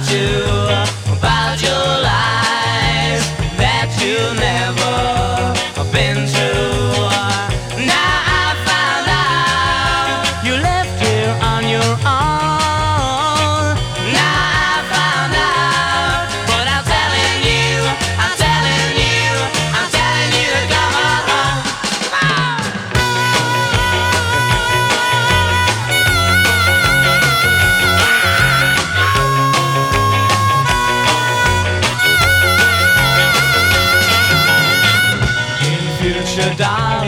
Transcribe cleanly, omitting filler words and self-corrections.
you about your lies that you never been through. Now I found out you left here on your own. Now I found out, but I'm telling you, I'm telling you, I'm telling you to come on home. Future, darling,